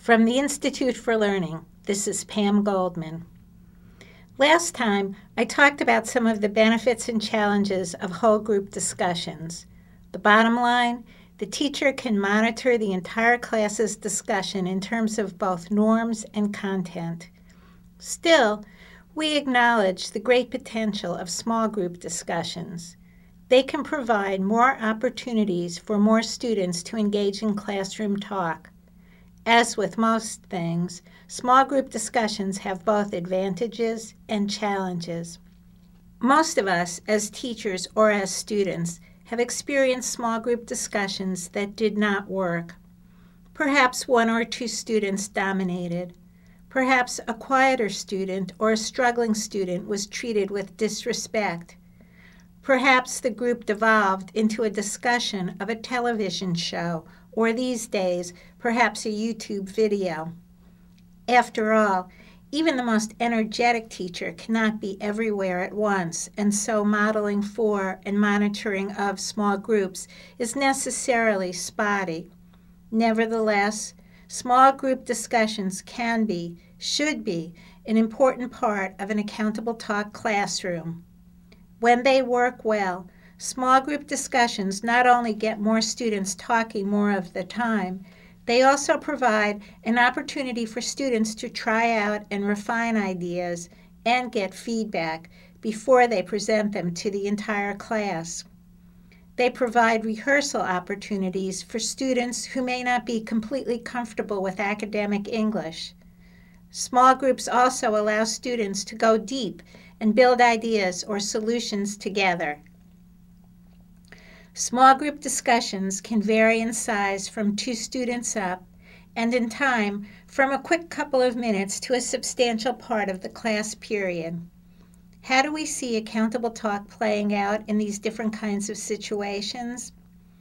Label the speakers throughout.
Speaker 1: From the Institute for Learning, this is Pam Goldman. Last time, I talked about some of the benefits and challenges of whole group discussions. The bottom line, the teacher can monitor the entire class's discussion in terms of both norms and content. Still, we acknowledge the great potential of small group discussions. They can provide more opportunities for more students to engage in classroom talk. As with most things, small group discussions have both advantages and challenges. Most of us, as teachers or as students, have experienced small group discussions that did not work. Perhaps one or two students dominated. Perhaps a quieter student or a struggling student was treated with disrespect. Perhaps the group devolved into a discussion of a television show, or these days, perhaps a YouTube video. After all, even the most energetic teacher cannot be everywhere at once, and so modeling for and monitoring of small groups is necessarily spotty. Nevertheless, small group discussions can be, should be, an important part of an accountable talk classroom. When they work well, small group discussions not only get more students talking more of the time, they also provide an opportunity for students to try out and refine ideas and get feedback before they present them to the entire class. They provide rehearsal opportunities for students who may not be completely comfortable with academic English. Small groups also allow students to go deep and build ideas or solutions together. Small group discussions can vary in size from 2 students up, and in time from a quick couple of minutes to a substantial part of the class period. How do we see accountable talk playing out in these different kinds of situations?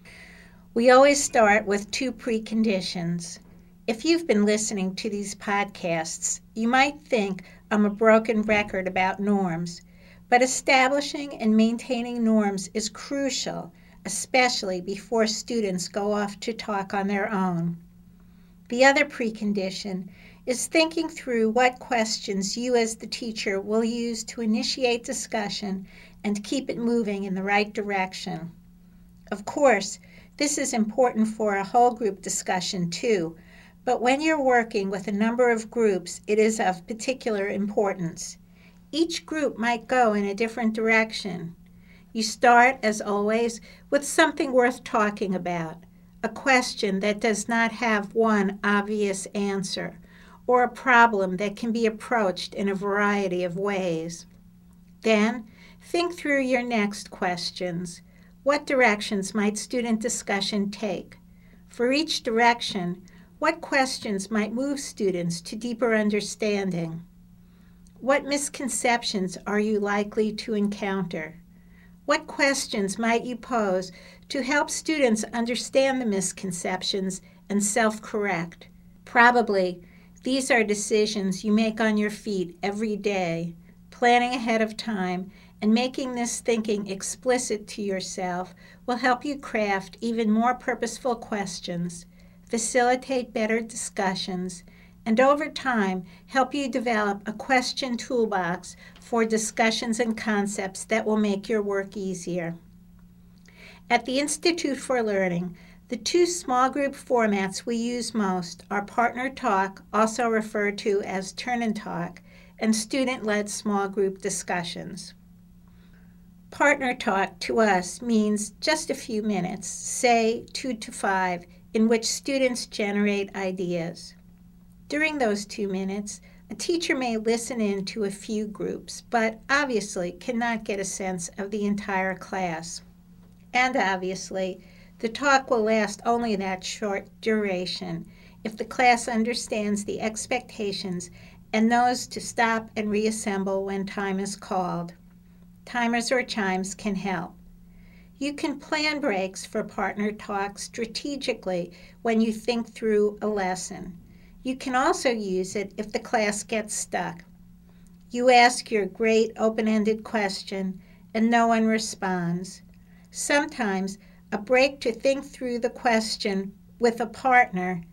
Speaker 1: We always start with 2 preconditions. If you've been listening to these podcasts, you might think I'm a broken record about norms, but establishing and maintaining norms is crucial, especially before students go off to talk on their own. The other precondition is thinking through what questions you as the teacher will use to initiate discussion and keep it moving in the right direction. Of course, this is important for a whole group discussion too, but when you're working with a number of groups, it is of particular importance. Each group might go in a different direction. You start, as always, with something worth talking about, a question that does not have one obvious answer, or a problem that can be approached in a variety of ways. Then, think through your next questions. What directions might student discussion take? For each direction, what questions might move students to deeper understanding? What misconceptions are you likely to encounter? What questions might you pose to help students understand the misconceptions and self-correct? Probably, these are decisions you make on your feet every day, planning ahead of time, and making this thinking explicit to yourself will help you craft even more purposeful questions, facilitate better discussions, and over time help you develop a question toolbox for discussions and concepts that will make your work easier. At the Institute for Learning, the 2 small group formats we use most are partner talk, also referred to as turn and talk, and student-led small group discussions. Partner talk to us means just a few minutes, say 2 to 5, in which students generate ideas. During those 2 minutes, a teacher may listen in to a few groups, but obviously cannot get a sense of the entire class. And obviously, the talk will last only that short duration if the class understands the expectations and knows to stop and reassemble when time is called. Timers or chimes can help. You can plan breaks for partner talk strategically when you think through a lesson. You can also use it if the class gets stuck. You ask your great open-ended question and no one responds. Sometimes a break to think through the question with a partner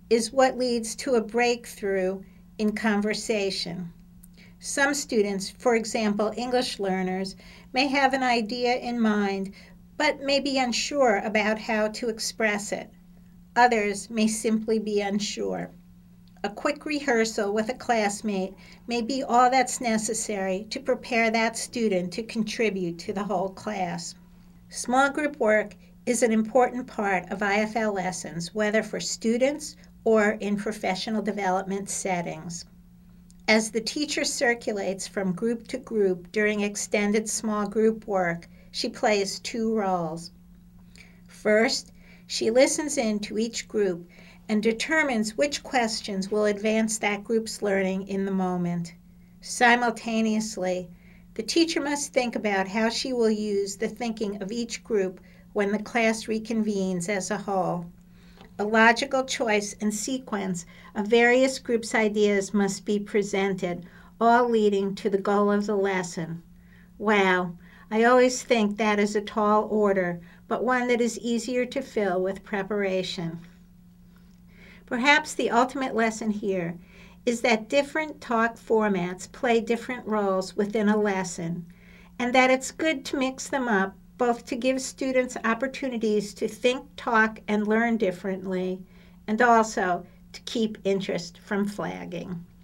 Speaker 1: is what leads to a breakthrough in conversation. Some students, for example, English learners, may have an idea in mind but may be unsure about how to express it. Others may simply be unsure. A quick rehearsal with a classmate may be all that's necessary to prepare that student to contribute to the whole class. Small group work is an important part of IFL lessons, whether for students or in professional development settings. As the teacher circulates from group to group during extended small group work, she plays two roles. First, she listens in to each group and determines which questions will advance that group's learning in the moment. Simultaneously, the teacher must think about how she will use the thinking of each group when the class reconvenes as a whole. A logical choice and sequence of various groups' ideas must be presented, all leading to the goal of the lesson. Wow, I always think that is a tall order, but one that is easier to fill with preparation. Perhaps the ultimate lesson here is that different talk formats play different roles within a lesson, and that it's good to mix them up, both to give students opportunities to think, talk, and learn differently, and also to keep interest from flagging.